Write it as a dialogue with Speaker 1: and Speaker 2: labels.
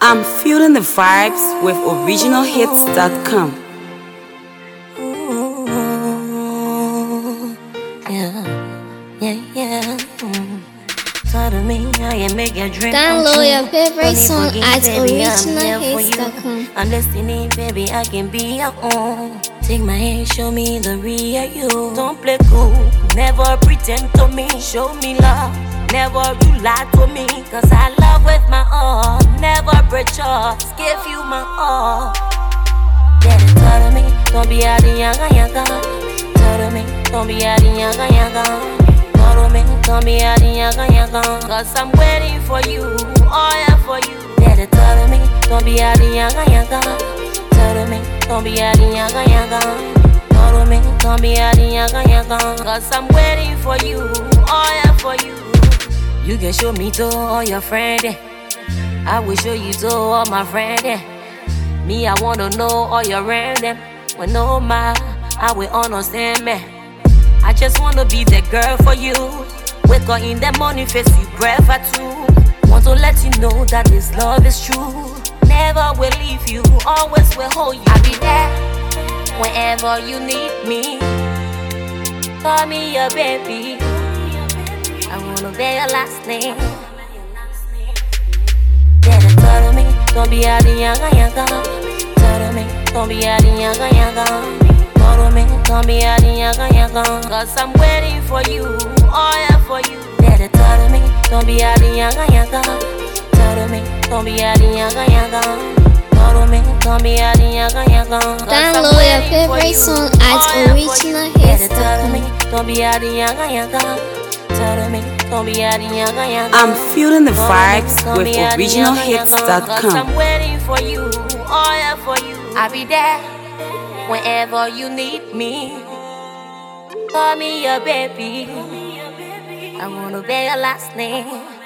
Speaker 1: I'm feeling the vibes with originalhits.com.
Speaker 2: Download your favorite song at originalhits.com.
Speaker 3: I'm destiny, baby, I can be your own. Take my hand, show me the real you. Don't play cool, never pretend to me. Show me love, never you lie to me. Cause I love with my all, never break trust, give you my all. Daddy told me, don't be out the yanga. Told me, don't be out the yanga. Told me, don't be out the yanga. Cause I'm waiting for you, oh yeah for you. Daddy told me, don't be out the yanga. Told me, don't be out the yanga. Told me, don't be out the yanga. Cause I'm waiting for you, oh yeah for you. You can show me to all your friends. I will show you to all my friends. Me, I wanna know all your random. When no matter, I will understand me. I just wanna be the girl for you. Wake up in the morning, face you breath for two. Want to let you know that this love is true. Never will leave you, always will hold you. I'll be there whenever you need me. Call me your baby. I wanna be your last name. Daddy told me, don't be out the yanga. Told me, don't be out the yanga. Told me, don't be out the yanga. Cause I'm waiting for you, oh yeah for you. Daddy told me, don't be out the yanga. Told me, don't be out the yanga. Told me, don't be out the yanga.
Speaker 2: Download your favorite song at originalhits.com.
Speaker 3: Daddy told me, don't be out the yanga.
Speaker 1: I'm feeling the vibes with originalhits.com.
Speaker 3: I'm waiting for you, oh yeah for you. I'll be there whenever you need me. Call me your baby. I wanna be your last name.